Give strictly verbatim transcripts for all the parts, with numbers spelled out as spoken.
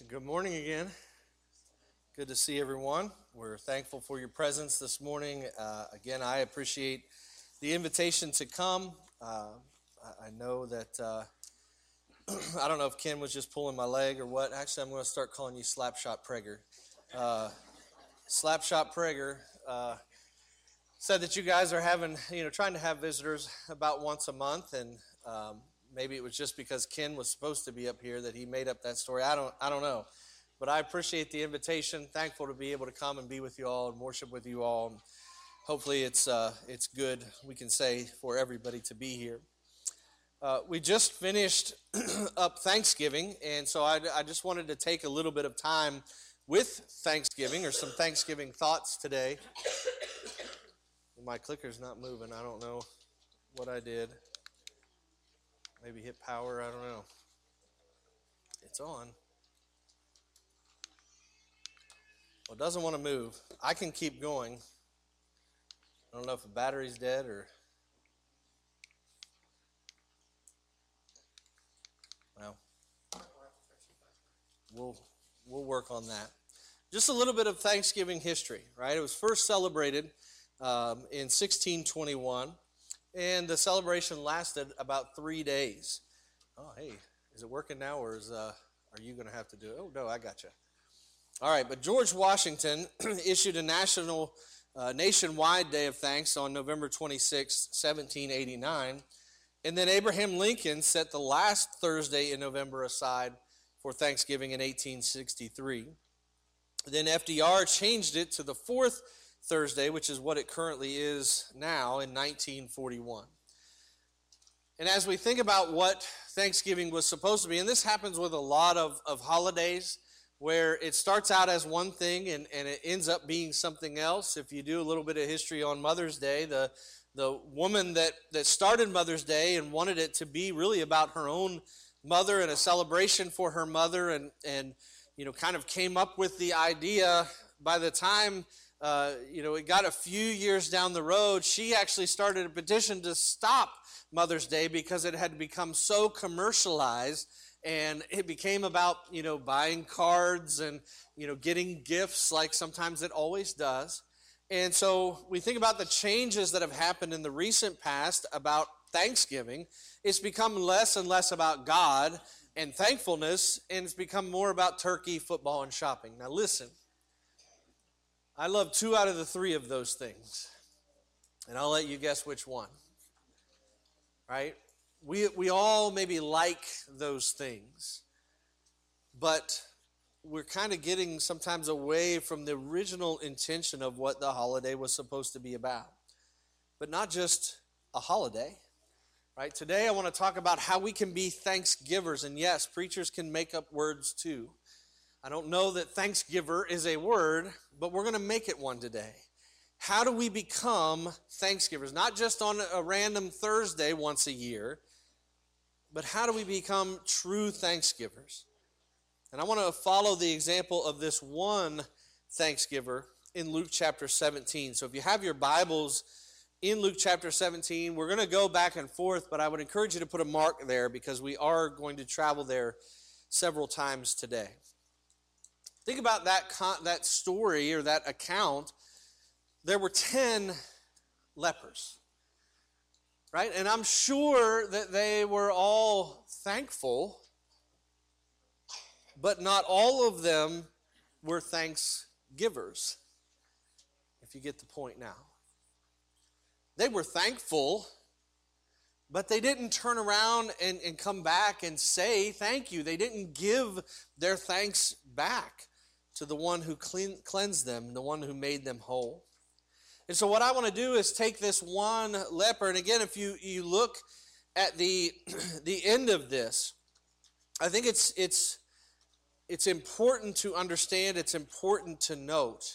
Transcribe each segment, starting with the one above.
Good morning again. Good to see everyone. We're thankful for your presence this morning. Uh, again, I appreciate the invitation to come. Uh, I, I know that, uh, I don't know if Ken was just pulling my leg or what. Actually, I'm going to start calling you Slapshot Prager. Uh, Slapshot Prager uh, said that you guys are having, you know, trying to have visitors about once a month, and um, maybe it was just because Ken was supposed to be up here that he made up that story. I don't, I don't know. But I appreciate the invitation. Thankful to be able to come and be with you all and worship with you all. Hopefully it's uh, it's good, we can say, for everybody to be here. Uh, we just finished up Thanksgiving, and so I, I just wanted to take a little bit of time with Thanksgiving, or some Thanksgiving thoughts today. My clicker's not moving. I don't know what I did. Maybe hit power. I don't know. It's on. Well, it doesn't want to move. I can keep going. I don't know if the battery's dead or... Well, we'll, we'll work on that. Just a little bit of Thanksgiving history, right? It was first celebrated um, in sixteen twenty-one, and the celebration lasted about three days. Oh, hey, is it working now, or is uh, are you going to have to do it? Oh, no, I got you. All right, but George Washington issued a national, uh, nationwide day of thanks on November twenty-sixth, seventeen eighty-nine, and then Abraham Lincoln set the last Thursday in November aside for Thanksgiving in eighteen sixty-three. Then F D R changed it to the fourth Thursday, which is what it currently is now, in nineteen forty-one. And as we think about what Thanksgiving was supposed to be, and this happens with a lot of, of holidays, where it starts out as one thing and, and it ends up being something else. If you do a little bit of history on Mother's Day, the, the woman that, that started Mother's Day and wanted it to be really about her own mother and a celebration for her mother, and, and you know, kind of came up with the idea. By the time uh, you know, it got a few years down the road, she actually started a petition to stop Mother's Day because it had become so commercialized. And it became about, you know, buying cards and, you know, getting gifts like sometimes it always does. And so we think about the changes that have happened in the recent past about Thanksgiving. It's become less and less about God and thankfulness, and it's become more about turkey, football, and shopping. Now listen, I love two out of the three of those things, and I'll let you guess which one, right? We we all maybe like those things, but we're kind of getting sometimes away from the original intention of what the holiday was supposed to be about. But not just a holiday, right? Today I want to talk about how we can be thanksgivers. And yes, preachers can make up words too. I don't know that thanksgiver is a word, but we're going to make it one today. How do we become thanksgivers? Not just on a random Thursday once a year, but how do we become true thanksgivers? And I want to follow the example of this one thanksgiver in Luke chapter seventeen. So if you have your Bibles in Luke chapter seventeen, we're going to go back and forth, but I would encourage you to put a mark there because we are going to travel there several times today. Think about that con- that story or that account. There were ten lepers. Right? And I'm sure that they were all thankful, but not all of them were thanksgivers, if you get the point now. They were thankful, but they didn't turn around and, and come back and say thank you. They didn't give their thanks back to the one who clean, cleansed them, the one who made them whole. And so what I want to do is take this one leper, and again, if you, you look at the, the end of this, I think it's, it's, it's important to understand, it's important to note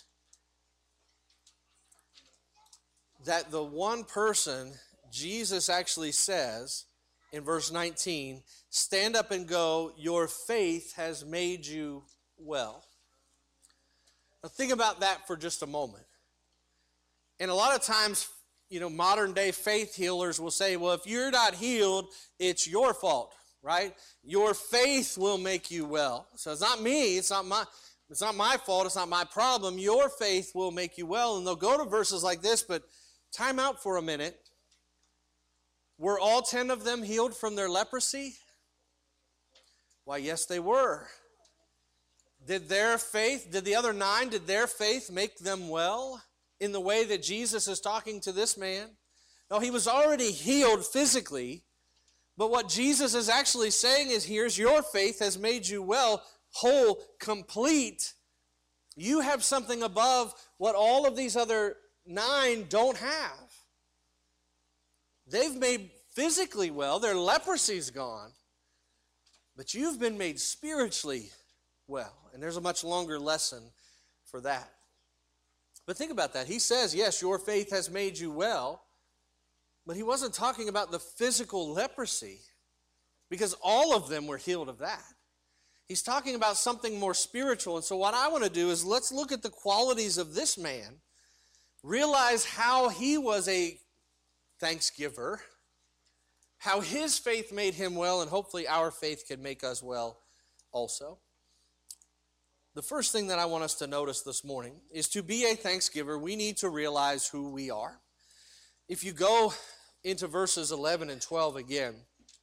that the one person Jesus actually says in verse nineteen, stand up and go, your faith has made you well. Now think about that for just a moment. And a lot of times, you know, modern day faith healers will say, well, if you're not healed, it's your fault. right? Your faith will make you well. So it's not me, it's not my it's not my fault, it's not my problem. Your faith will make you well. And they'll go to verses like this, but time out for a minute. Were all ten of them healed from their leprosy? Why, yes, they were. Did their faith, did the other nine, did their faith make them well in the way that Jesus is talking to this man? No, he was already healed physically, but what Jesus is actually saying is, here's your faith has made you well, whole, complete. You have something above what all of these other nine don't have. They've made physically well, their leprosy's gone, but you've been made spiritually well. And there's a much longer lesson for that. But think about that. He says, yes, your faith has made you well, but he wasn't talking about the physical leprosy, because all of them were healed of that. He's talking about something more spiritual. And so what I want to do is let's look at the qualities of this man, realize how he was a thanksgiver, how his faith made him well, and hopefully our faith can make us well also. The first thing that I want us to notice this morning is, to be a thanksgiver, we need to realize who we are. If you go into verses eleven and twelve again,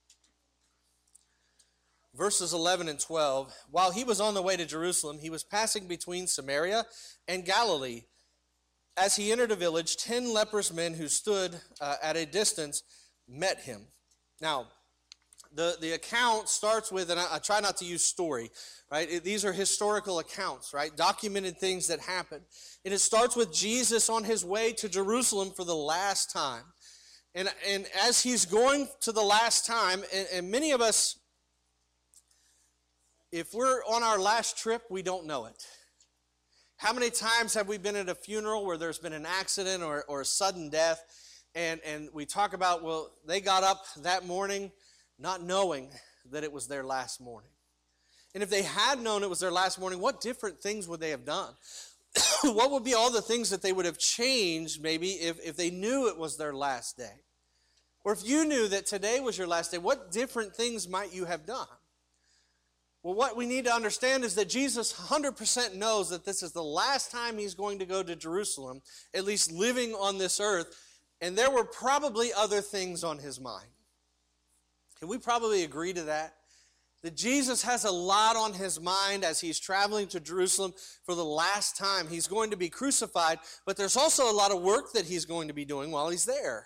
verses eleven and twelve, while he was on the way to Jerusalem, he was passing between Samaria and Galilee. As he entered a village, ten leprous men who stood uh, at a distance met him. Now, the, the account starts with, and I, I try not to use story, right? It, these are historical accounts, right? Documented things that happened. And it starts with Jesus on his way to Jerusalem for the last time. And, and as he's going to the last time, and, and many of us, if we're on our last trip, we don't know it. How many times have we been at a funeral where there's been an accident or, or a sudden death, and, and we talk about, well, they got up that morning not knowing that it was their last morning. And if they had known it was their last morning, what different things would they have done? What would be all the things that they would have changed maybe if, if they knew it was their last day? Or if you knew that today was your last day, what different things might you have done? Well, what we need to understand is that Jesus one hundred percent knows that this is the last time he's going to go to Jerusalem, at least living on this earth, and there were probably other things on his mind. Can we probably agree to that? That Jesus has a lot on his mind as he's traveling to Jerusalem for the last time. He's going to be crucified, but there's also a lot of work that he's going to be doing while he's there.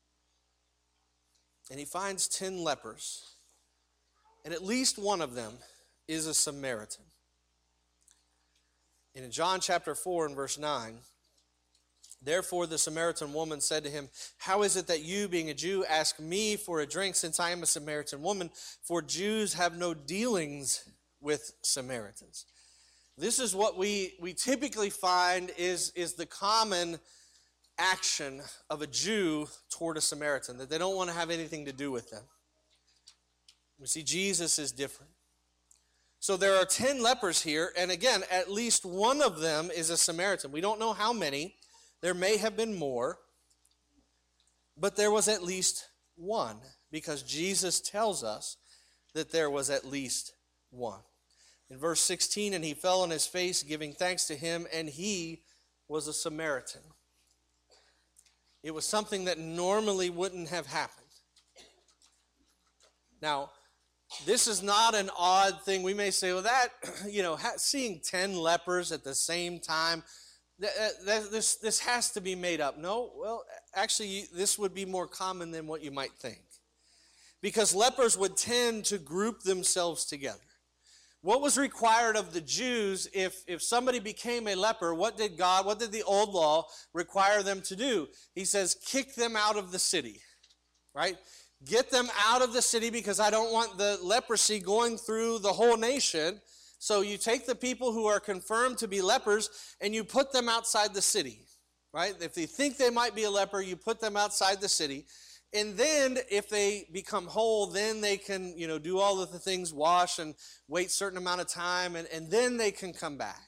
And he finds ten lepers, and at least one of them is a Samaritan. And in John chapter four and verse nine, therefore the Samaritan woman said to him, how is it that you, being a Jew, ask me for a drink, since I am a Samaritan woman? For Jews have no dealings with Samaritans. This is what we, we typically find is, is the common action of a Jew toward a Samaritan, that they don't want to have anything to do with them. We see Jesus is different. So there are ten lepers here, and again, at least one of them is a Samaritan. We don't know how many. There may have been more, but there was at least one, because Jesus tells us that there was at least one. In verse sixteen, and he fell on his face, giving thanks to him, and he was a Samaritan. It was something that normally wouldn't have happened. Now, this is not an odd thing. We may say, well, that, you know, seeing ten lepers at the same time, that, that, this, this has to be made up. No, well, actually, this would be more common than what you might think. Because lepers would tend to group themselves together. What was required of the Jews if, if somebody became a leper? What did God, what did the old law require them to do? He says, kick them out of the city, right? Get them out of the city, because I don't want the leprosy going through the whole nation. So you take the people who are confirmed to be lepers and you put them outside the city, right? If they think they might be a leper, you put them outside the city. And then if they become whole, then they can, you know, do all of the things, wash and wait a certain amount of time, and, and then they can come back.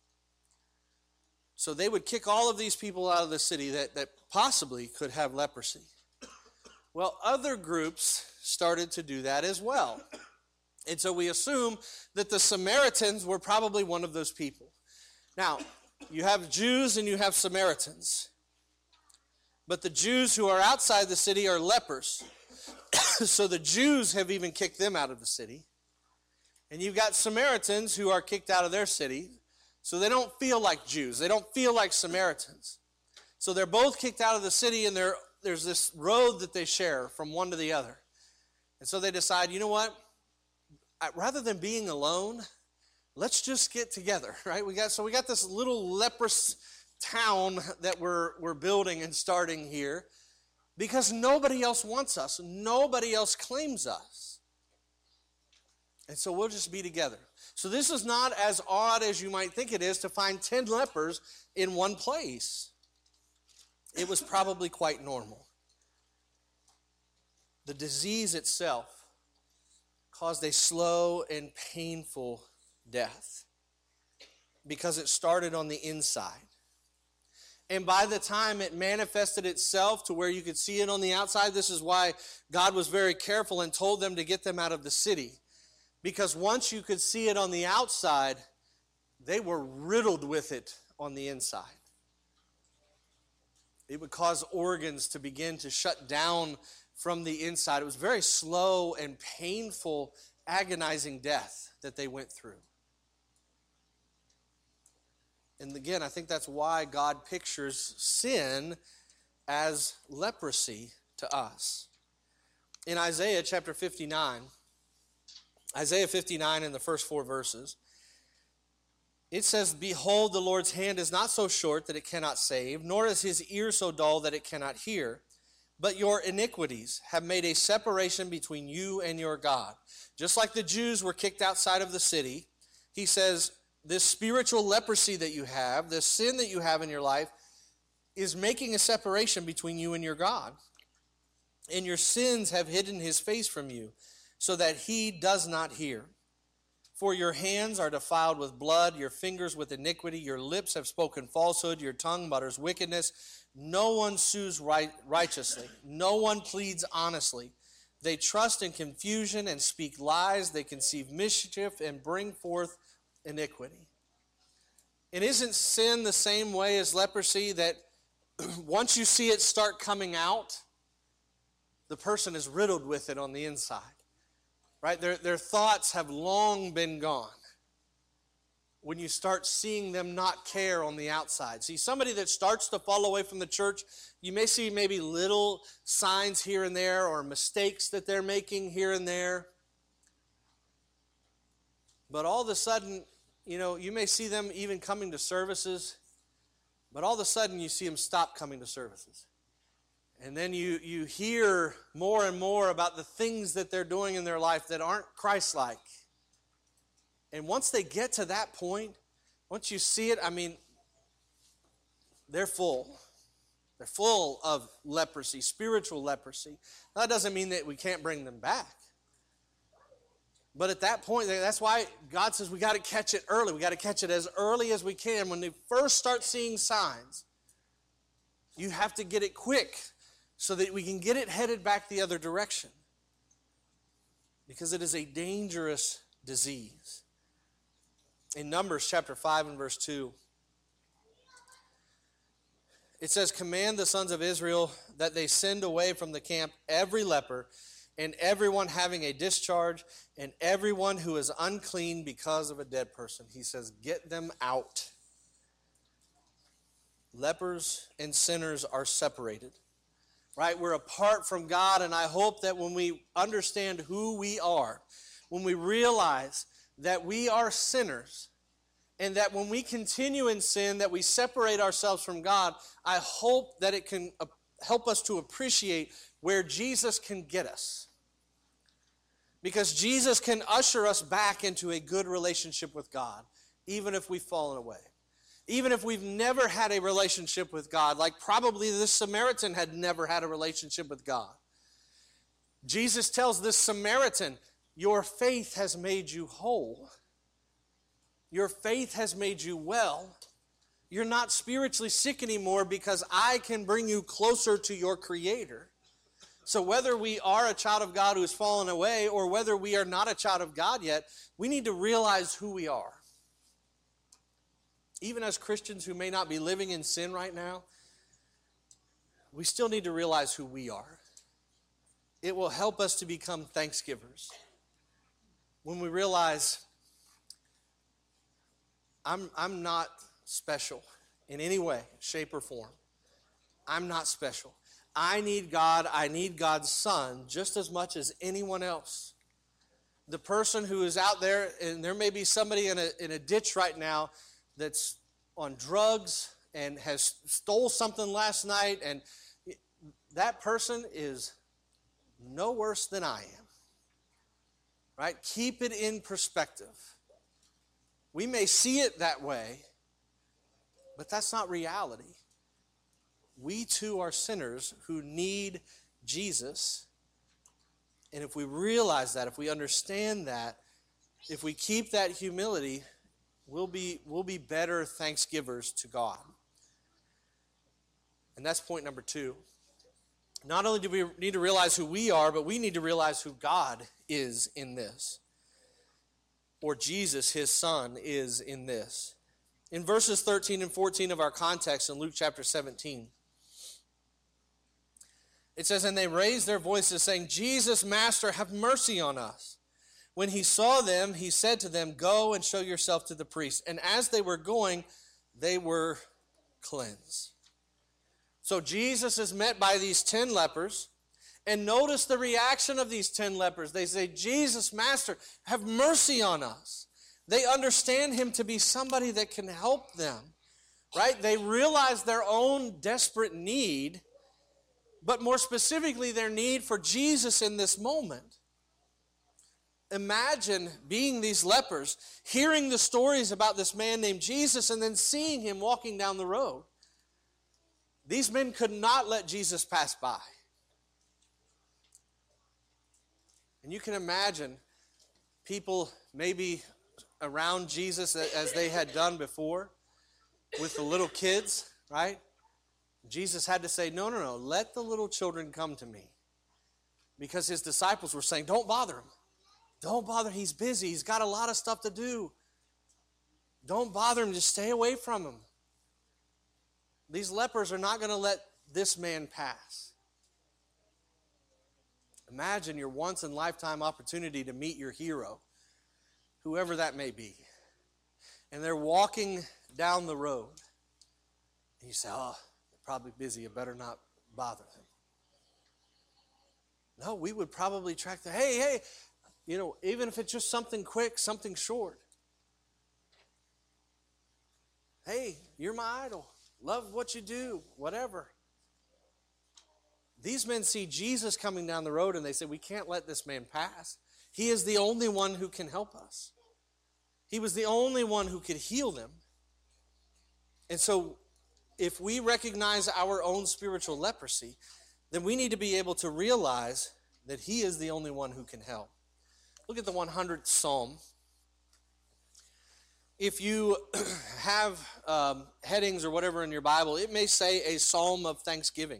So they would kick all of these people out of the city that, that possibly could have leprosy. Well, other groups started to do that as well. And so we assume that the Samaritans were probably one of those people. Now, you have Jews and you have Samaritans. But the Jews who are outside the city are lepers. So the Jews have even kicked them out of the city. And you've got Samaritans who are kicked out of their city. So they don't feel like Jews. They don't feel like Samaritans. So they're both kicked out of the city, and there's this road that they share from one to the other. And so they decide, you know what? Rather than being alone, let's just get together, right? We got so we got this little leprous town that we're we're building and starting here because nobody else wants us. Nobody else claims us. And so we'll just be together. So this is not as odd as you might think it is to find ten lepers in one place. It was probably quite normal. The disease itself caused a slow and painful death because it started on the inside. And by the time it manifested itself to where you could see it on the outside, this is why God was very careful and told them to get them out of the city. Because once you could see it on the outside, they were riddled with it on the inside. It would cause organs to begin to shut down from the inside. It was very slow and painful, agonizing death that they went through. And again, I think that's why God pictures sin as leprosy to us. In Isaiah chapter fifty-nine, Isaiah fifty-nine in the first four verses, it says, "Behold, the Lord's hand is not so short that it cannot save, nor is his ear so dull that it cannot hear. But your iniquities have made a separation between you and your God." Just like the Jews were kicked outside of the city, he says, this spiritual leprosy that you have, this sin that you have in your life, is making a separation between you and your God. And your sins have hidden his face from you, so that he does not hear. For your hands are defiled with blood, your fingers with iniquity, your lips have spoken falsehood, your tongue mutters wickedness. No one sues right, righteously. No one pleads honestly. They trust in confusion and speak lies. They conceive mischief and bring forth iniquity. And isn't sin the same way as leprosy, that once you see it start coming out, the person is riddled with it on the inside? Right? Their, their thoughts have long been gone when you start seeing them not care on the outside. See, somebody that starts to fall away from the church, you may see maybe little signs here and there or mistakes that they're making here and there. But all of a sudden, you know, you may see them even coming to services, but all of a sudden you see them stop coming to services. And then you, you hear more and more about the things that they're doing in their life that aren't Christ-like. And once they get to that point, once you see it, I mean, they're full. They're full of leprosy, spiritual leprosy. That doesn't mean that we can't bring them back. But at that point, that's why God says we got to catch it early. We got to catch it as early as we can. When they first start seeing signs, you have to get it quick so that we can get it headed back the other direction. Because it is a dangerous disease. In Numbers chapter five and verse two, it says, "Command the sons of Israel that they send away from the camp every leper and everyone having a discharge and everyone who is unclean because of a dead person." He says, get them out. Lepers and sinners are separated. Right? We're apart from God, and I hope that when we understand who we are, when we realize that we are sinners, and that when we continue in sin, that we separate ourselves from God, I hope that it can help us to appreciate where Jesus can get us. Because Jesus can usher us back into a good relationship with God, even if we've fallen away. Even if we've never had a relationship with God, like probably this Samaritan had never had a relationship with God. Jesus tells this Samaritan, your faith has made you whole. Your faith has made you well. You're not spiritually sick anymore because I can bring you closer to your Creator. So whether we are a child of God who has fallen away or whether we are not a child of God yet, we need to realize who we are. Even as Christians who may not be living in sin right now, we still need to realize who we are. It will help us to become thanksgivers. When we realize I'm, I'm not special in any way, shape, or form. I'm not special. I need God. I need God's Son just as much as anyone else. The person who is out there, and there may be somebody in a, in a ditch right now that's on drugs and has stole something last night, and that person is no worse than I am. Right? Keep it in perspective. We may see it that way, but that's not reality. We too are sinners who need Jesus. And if we realize that, if we understand that, if we keep that humility, we'll be, we'll be better thanksgivers to God. And that's point number two. Not only do we need to realize who we are, but we need to realize who God is in this. Or Jesus, his Son, is in this. In verses thirteen and fourteen of our context in Luke chapter seventeen, it says, "And they raised their voices, saying, 'Jesus, Master, have mercy on us.' When he saw them, he said to them, 'Go and show yourself to the priest.' And as they were going, they were cleansed." So Jesus is met by these ten lepers. And notice the reaction of these ten lepers. They say, "Jesus, Master, have mercy on us." They understand him to be somebody that can help them, right? They realize their own desperate need, but more specifically, their need for Jesus in this moment. Imagine being these lepers, hearing the stories about this man named Jesus, and then seeing him walking down the road. These men could not let Jesus pass by. And you can imagine people maybe around Jesus as they had done before with the little kids, right? Jesus had to say, no, no, no, let the little children come to me. Because his disciples were saying, don't bother him. Don't bother him. He's busy. He's got a lot of stuff to do. Don't bother him. Just stay away from him. These lepers are not going to let this man pass. Imagine your once-in-lifetime opportunity to meet your hero, whoever that may be. And they're walking down the road. And you say, oh, they're probably busy. I better not bother them. No, we would probably track the, hey, hey, you know, even if it's just something quick, something short. Hey, you're my idol. Love what you do, whatever. These men see Jesus coming down the road and they say, we can't let this man pass. He is the only one who can help us. He was the only one who could heal them. And so if we recognize our own spiritual leprosy, then we need to be able to realize that he is the only one who can help. Look at the one hundredth Psalm. If you have um, headings or whatever in your Bible, it may say a psalm of thanksgiving.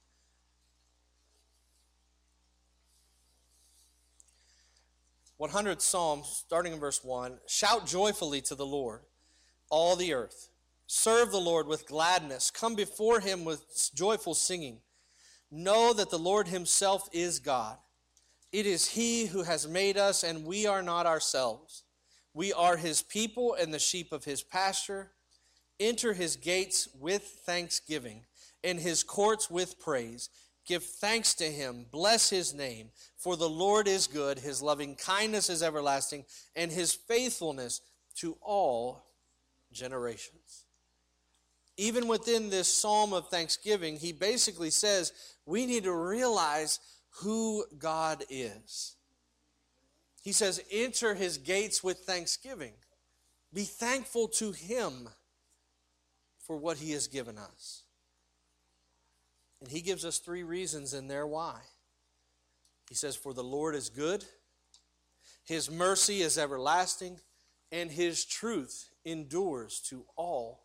one hundredth Psalm, starting in verse one, "Shout joyfully to the Lord, all the earth. Serve the Lord with gladness. Come before him with joyful singing. Know that the Lord himself is God. It is he who has made us, and we are not ourselves. We are his people and the sheep of his pasture. Enter his gates with thanksgiving, and his courts with praise. Give thanks to him, bless his name, for the Lord is good, his loving kindness is everlasting, and his faithfulness to all generations." Even within this psalm of thanksgiving, he basically says we need to realize who God is. He says, enter his gates with thanksgiving. Be thankful to him for what he has given us. And he gives us three reasons in there why. He says, for the Lord is good, his mercy is everlasting, and his truth endures to all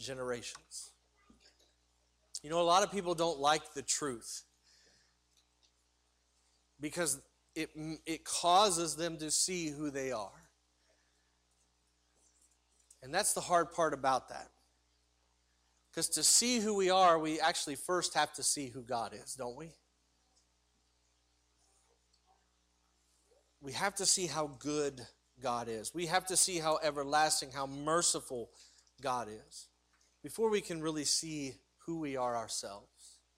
generations. You know, a lot of people don't like the truth. because it, it causes them to see who they are. And that's the hard part about that. Because to see who we are, we actually first have to see who God is, don't we? We have to see how good God is. We have to see how everlasting, how merciful God is before we can really see who we are ourselves.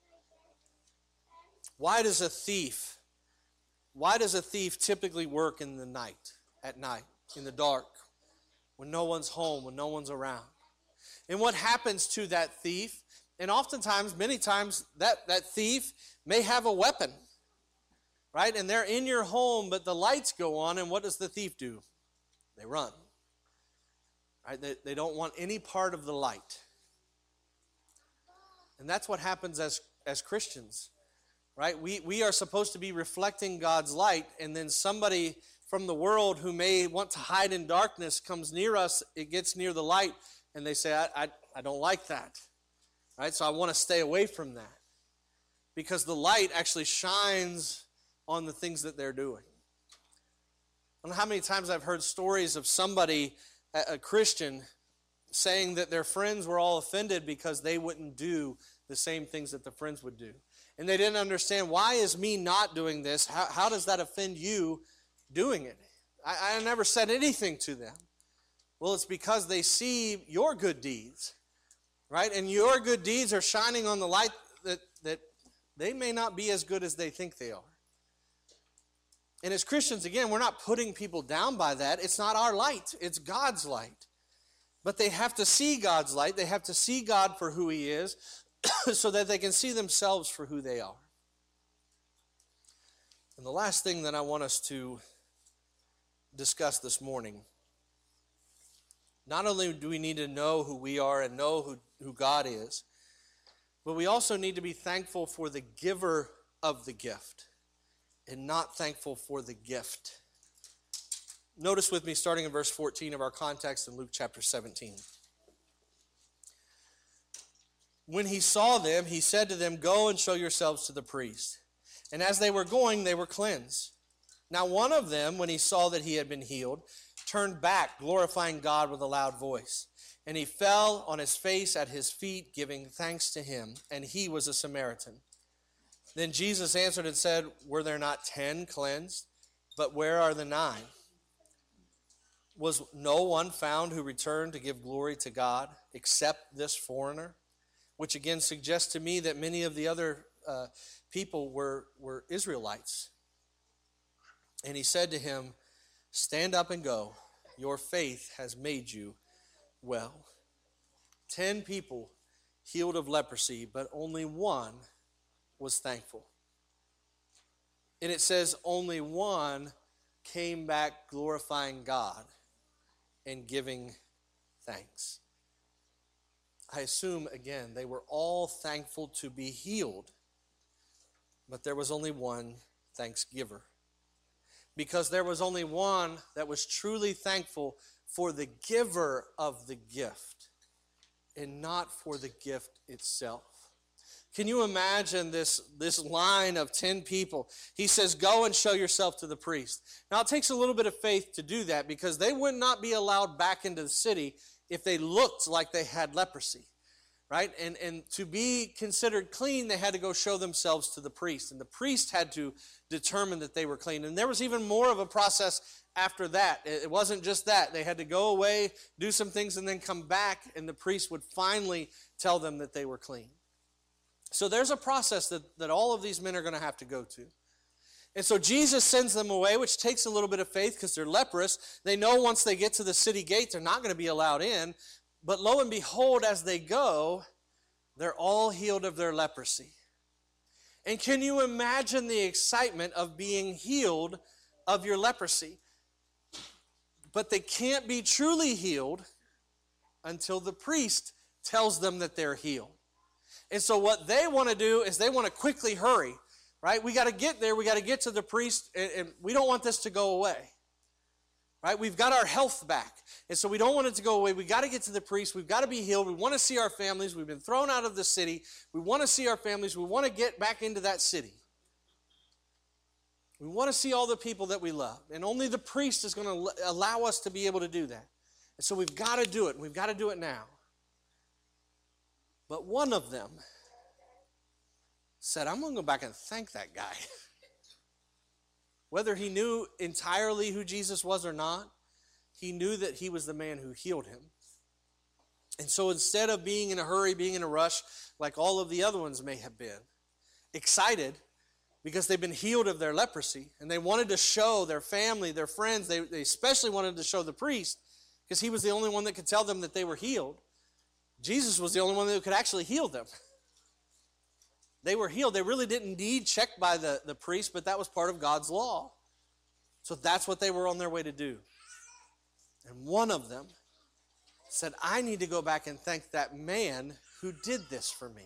Why does a thief, why does a thief typically work in the night, at night, in the dark, when no one's home, when no one's around? And what happens to that thief? And oftentimes, many times, that, that thief may have a weapon, right? And they're in your home, but the lights go on, and what does the thief do? They run, right? They, they don't want any part of the light. And that's what happens as, as Christians, right? We, we are supposed to be reflecting God's light, and then somebody from the world who may want to hide in darkness comes near us, it gets near the light, and they say, I, I, I don't like that, right? So I want to stay away from that because the light actually shines on the things that they're doing. I don't know how many times I've heard stories of somebody, a Christian, saying that their friends were all offended because they wouldn't do the same things that the friends would do. And they didn't understand, why is me not doing this? How, how does that offend you doing it? I, I never said anything to them. Well, it's because they see your good deeds, right? And your good deeds are shining on the light that, that they may not be as good as they think they are. And as Christians, again, we're not putting people down by that. It's not our light. It's God's light. But they have to see God's light. They have to see God for who He is so that they can see themselves for who they are. And the last thing that I want us to discuss this morning, not only do we need to know who we are and know who, who God is, but we also need to be thankful for the giver of the gift and not thankful for the gift. Notice with me, starting in verse fourteen of our context in Luke chapter seventeen. When he saw them, he said to them, "Go and show yourselves to the priest." And as they were going, they were cleansed. Now one of them, when he saw that he had been healed, turned back, glorifying God with a loud voice. And he fell on his face at his feet, giving thanks to him. And he was a Samaritan. Then Jesus answered and said, "Were there not ten cleansed? But where are the nine? Was no one found who returned to give glory to God except this foreigner?" Which again suggests to me that many of the other uh, people were, were Israelites. And he said to him, "Stand up and go. Your faith has made you well." Ten people healed of leprosy, but only one was thankful. And it says only one came back glorifying God and giving thanks. I assume, again, they were all thankful to be healed, but there was only one thanksgiver. Because there was only one that was truly thankful for the giver of the gift and not for the gift itself. Can you imagine this, this line of ten people? He says, "Go and show yourself to the priest." Now, it takes a little bit of faith to do that because they would not be allowed back into the city if they looked like they had leprosy, right? And, and to be considered clean, they had to go show themselves to the priest. And the priest had to determine that they were clean. And there was even more of a process after that. It wasn't just that. They had to go away, do some things, and then come back, and the priest would finally tell them that they were clean. So there's a process that, that all of these men are going to have to go to. And so Jesus sends them away, which takes a little bit of faith because they're leprous. They know once they get to the city gate, they're not going to be allowed in. But lo and behold, as they go, they're all healed of their leprosy. And can you imagine the excitement of being healed of your leprosy? But they can't be truly healed until the priest tells them that they're healed. And so what they want to do is they want to quickly hurry, right? We got to get there. We got to get to the priest, and, and we don't want this to go away, right? We've got our health back, and so we don't want it to go away. We got to get to the priest. We've got to be healed. We want to see our families. We've been thrown out of the city. We want to see our families. We want to get back into that city. We want to see all the people that we love. And only the priest is going to allow us to be able to do that. And so we've got to do it. We've got to do it now. But one of them said, I'm going to go back and thank that guy. Whether he knew entirely who Jesus was or not, he knew that he was the man who healed him. And so instead of being in a hurry, being in a rush, like all of the other ones may have been, excited because they've been healed of their leprosy, and they wanted to show their family, their friends, they, they especially wanted to show the priest, because he was the only one that could tell them that they were healed. Jesus was the only one that could actually heal them. They were healed. They really didn't need checked by the, the priest, but that was part of God's law. So that's what they were on their way to do. And one of them said, I need to go back and thank that man who did this for me.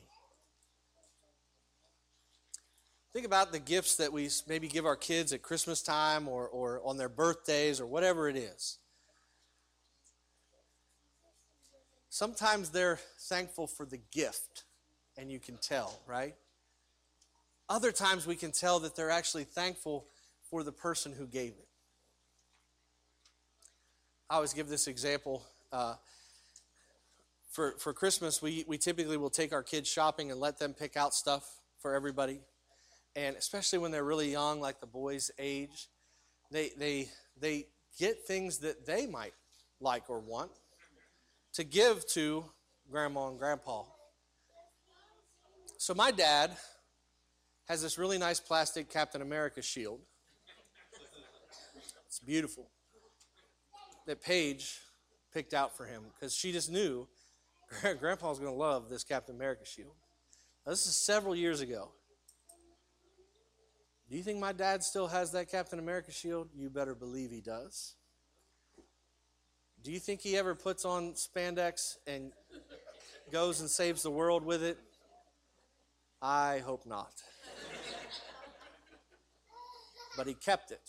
Think about the gifts that we maybe give our kids at Christmas time or, or on their birthdays or whatever it is. Sometimes they're thankful for the gift, and you can tell, right? Other times we can tell that they're actually thankful for the person who gave it. I always give this example. Uh, for, for Christmas, we, we typically will take our kids shopping and let them pick out stuff for everybody. And especially when they're really young, like the boys' age, they, they, they get things that they might like or want to give to Grandma and Grandpa. So my dad has this really nice plastic Captain America shield. It's beautiful. That Paige picked out for him because she just knew Grandpa was going to love this Captain America shield. Now, this is several years ago. Do you think my dad still has that Captain America shield? You better believe he does. Do you think he ever puts on spandex and goes and saves the world with it? I hope not. But he kept it.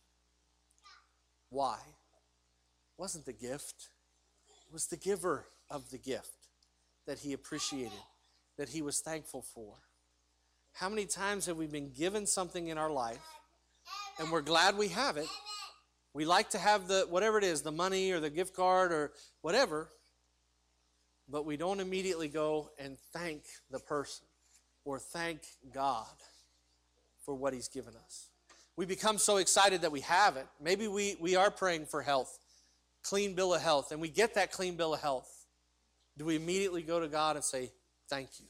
Why? It wasn't the gift. It was the giver of the gift that he appreciated, that he was thankful for. How many times have we been given something in our life and we're glad we have it? We like to have the, whatever it is, the money or the gift card or whatever, but we don't immediately go and thank the person or thank God for what he's given us. We become so excited that we have it. Maybe we, we are praying for health, clean bill of health, and we get that clean bill of health. Do we immediately go to God and say, thank you?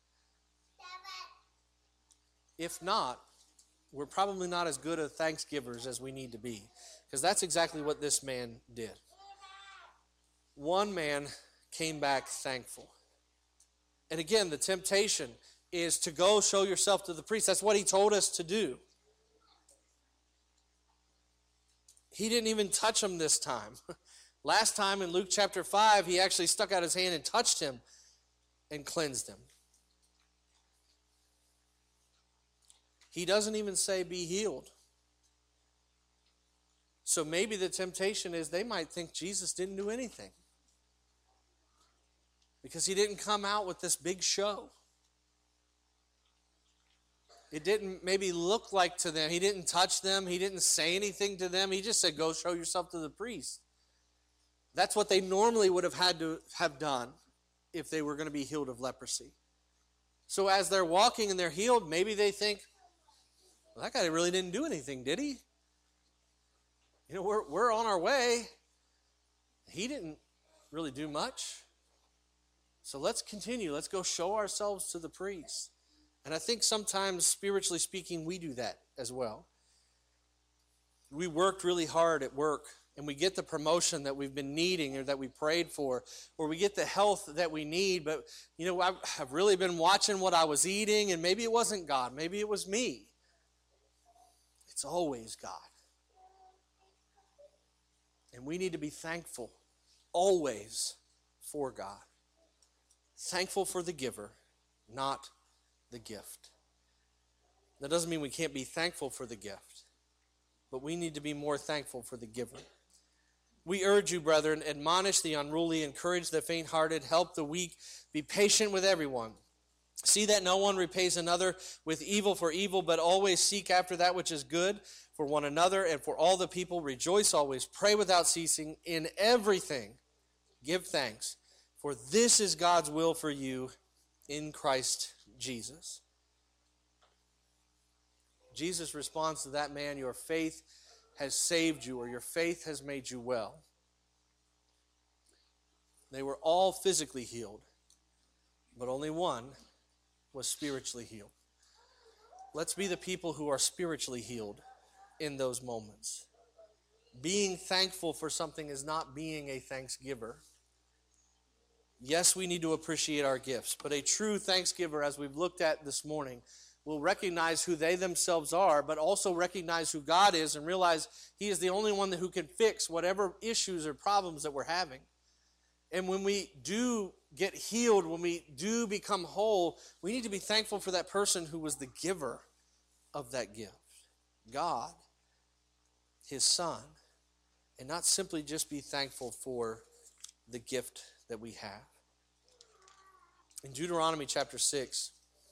If not, we're probably not as good of thanksgivers as we need to be, because that's exactly what this man did. One man came back thankful. And again, the temptation is to go show yourself to the priest. That's what he told us to do. He didn't even touch him this time. Last time in Luke chapter five, he actually stuck out his hand and touched him and cleansed him. He doesn't even say, be healed. So maybe the temptation is they might think Jesus didn't do anything because he didn't come out with this big show. It didn't maybe look like to them. He didn't touch them. He didn't say anything to them. He just said, go show yourself to the priest. That's what they normally would have had to have done if they were going to be healed of leprosy. So as they're walking and they're healed, maybe they think, well, that guy really didn't do anything, did he? You know, we're, we're on our way. He didn't really do much. So let's continue. Let's go show ourselves to the priest. And I think sometimes, spiritually speaking, we do that as well. We worked really hard at work, and we get the promotion that we've been needing or that we prayed for, or we get the health that we need, but, you know, I've, I've really been watching what I was eating, and maybe it wasn't God. Maybe it was me. It's always God. And we need to be thankful always for God. Thankful for the giver, not the gift. That doesn't mean we can't be thankful for the gift, but we need to be more thankful for the giver. We urge you, brethren, admonish the unruly, encourage the faint-hearted, help the weak, be patient with everyone. See that no one repays another with evil for evil, but always seek after that which is good for one another and for all the people. Rejoice always, pray without ceasing, in everything give thanks, for this is God's will for you in Christ Jesus. Jesus responds to that man, your faith has saved you, or your faith has made you well. They were all physically healed, but only one was spiritually healed. Let's be the people who are spiritually healed in those moments. Being thankful for something is not being a thanksgiver. Yes, we need to appreciate our gifts, but a true thanksgiver, as we've looked at this morning, will recognize who they themselves are, but also recognize who God is and realize He is the only one who can fix whatever issues or problems that we're having. And when we do get healed, when we do become whole, we need to be thankful for that person who was the giver of that gift. God, His Son, and not simply just be thankful for the gift that we have. In Deuteronomy chapter six,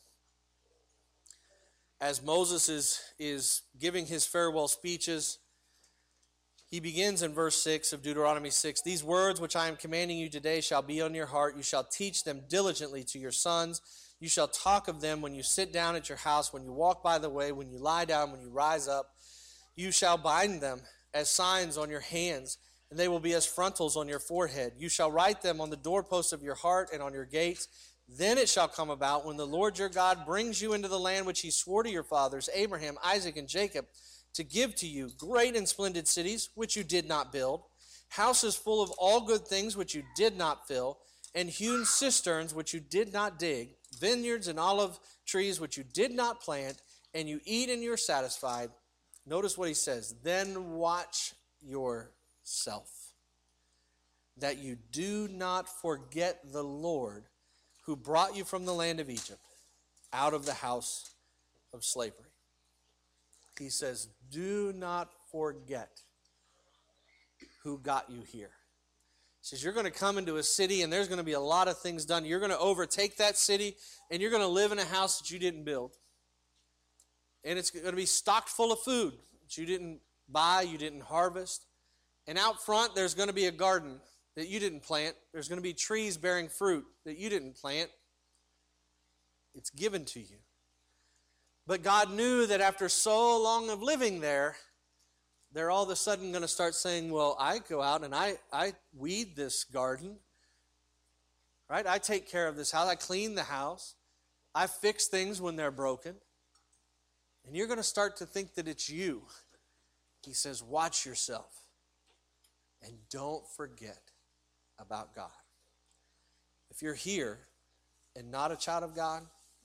as Moses is, is giving his farewell speeches, he begins in verse six of Deuteronomy six. These words which I am commanding you today shall be on your heart. You shall teach them diligently to your sons. You shall talk of them when you sit down at your house, when you walk by the way, when you lie down, when you rise up. You shall bind them as signs on your hands, and they will be as frontals on your forehead. You shall write them on the doorposts of your heart and on your gates. Then it shall come about when the Lord your God brings you into the land which He swore to your fathers, Abraham, Isaac, and Jacob, to give to you great and splendid cities which you did not build, houses full of all good things which you did not fill, and hewn cisterns which you did not dig, vineyards and olive trees which you did not plant, and you eat and you're satisfied. Notice what he says, then watch yourself, that you do not forget the Lord who brought you from the land of Egypt, out of the house of slavery. He says, do not forget who got you here. He says, you're going to come into a city and there's going to be a lot of things done. You're going to overtake that city and you're going to live in a house that you didn't build. And it's going to be stocked full of food that you didn't buy, you didn't harvest. And out front, there's going to be a garden that you didn't plant. There's going to be trees bearing fruit that you didn't plant. It's given to you. But God knew that after so long of living there, they're all of a sudden going to start saying, well, I go out and I, I weed this garden. Right? I take care of this house. I clean the house. I fix things when they're broken. And you're going to start to think that it's you. He says, watch yourself. And don't forget about God. If you're here and not a child of God,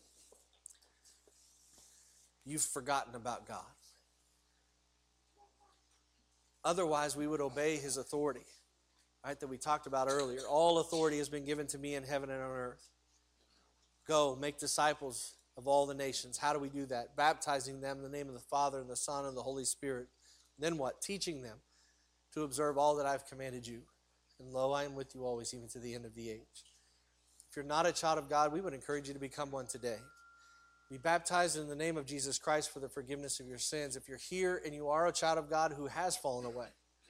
you've forgotten about God. Otherwise, we would obey His authority, right, that we talked about earlier. All authority has been given to me in heaven and on earth. Go, make disciples of all the nations. How do we do that? Baptizing them in the name of the Father and the Son and the Holy Spirit. Then what? Teaching them to observe all that I've commanded you. And lo, I am with you always, even to the end of the age. If you're not a child of God, we would encourage you to become one today. Be baptized in the name of Jesus Christ for the forgiveness of your sins. If you're here and you are a child of God who has fallen away,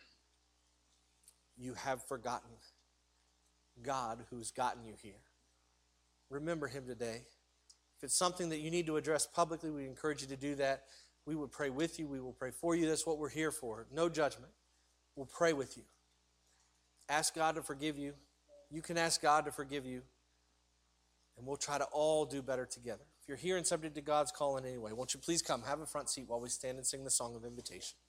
you have forgotten God who's gotten you here. Remember Him today. If it's something that you need to address publicly, we encourage you to do that. We will pray with you. We will pray for you. That's what we're here for. No judgment. We'll pray with you. Ask God to forgive you. You can ask God to forgive you. And we'll try to all do better together. If you're here and subject to God's calling anyway, won't you please come, have a front seat while we stand and sing the song of invitation.